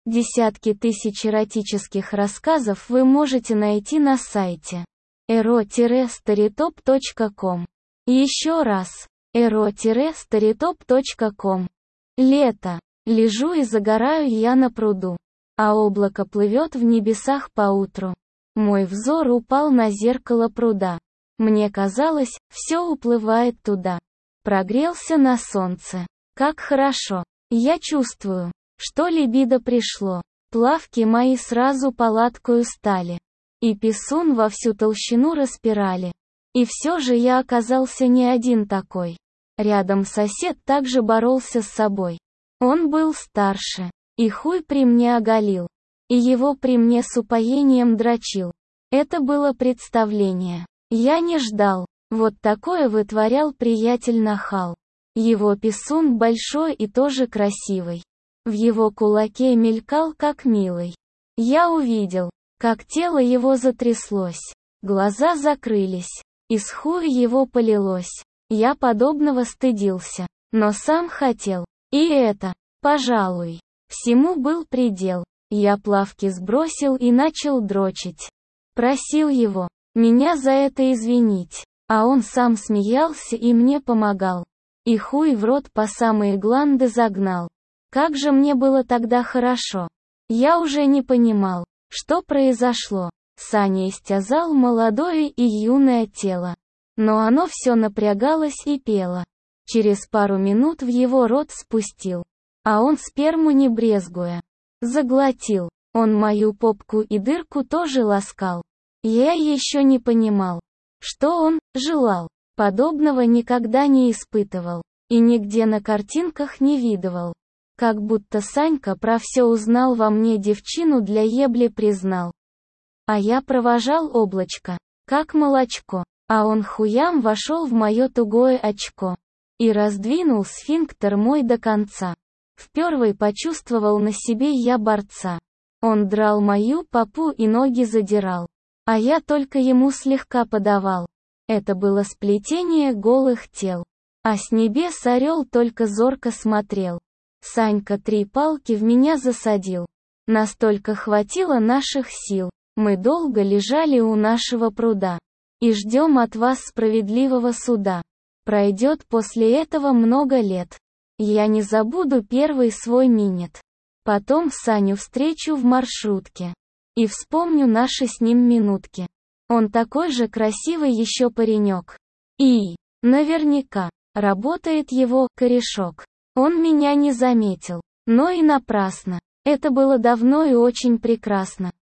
Десятки тысяч эротических рассказов вы можете найти на сайте ero-storytop.com. Еще раз. ero-storytop.com. Лето. Лежу и загораю я на пруду. А облако плывет в небесах поутру. Мой взор упал на зеркало пруда. Мне казалось, все уплывает туда. Прогрелся на солнце. Как хорошо. Я чувствую, что либидо пришло. Плавки мои сразу палаткою стали. И писун во всю толщину распирали. И все же я оказался не один такой. Рядом сосед также боролся с собой. Он был старше. И хуй при мне оголил. И его при мне с упоением дрочил. Это было представление. Я не ждал. Вот такое вытворял приятель-нахал. Его писун большой и тоже красивый. В его кулаке мелькал как милый. Я увидел, как тело его затряслось. Глаза закрылись. Из хуя его полилось. Я подобного стыдился. Но сам хотел. И это, пожалуй. Всему был предел. Я плавки сбросил и начал дрочить. Просил его, меня за это извинить. А он сам смеялся и мне помогал. И хуй в рот по самые гланды загнал. Как же мне было тогда хорошо. Я уже не понимал, что произошло. Саня истязал молодое и юное тело. Но оно все напрягалось и пело. Через пару минут в его рот спустил. А он сперму не брезгуя. Заглотил. Он мою попку и дырку тоже ласкал. Я еще не понимал, что он желал. Подобного никогда не испытывал. И нигде на картинках не видывал. Как будто Санька про все узнал, во мне девчину для ебли признал. А я провожал облачко, как молочко. А он хуям вошел в мое тугое очко. И раздвинул сфинктер мой до конца. Впервой почувствовал на себе я борца. Он драл мою попу и ноги задирал. А я только ему слегка подавал. Это было сплетение голых тел. А с небес орел только зорко смотрел. Санька 3 палки в меня засадил. Настолько хватило наших сил. Мы долго лежали у нашего пруда. И ждем от вас справедливого суда. Пройдет после этого много лет. Я не забуду первый свой минет. Потом Саню встречу в маршрутке. И вспомню наши с ним минутки. Он такой же красивый еще паренек. И, наверняка, работает его корешок. Он меня не заметил. Но и напрасно. Это было давно и очень прекрасно.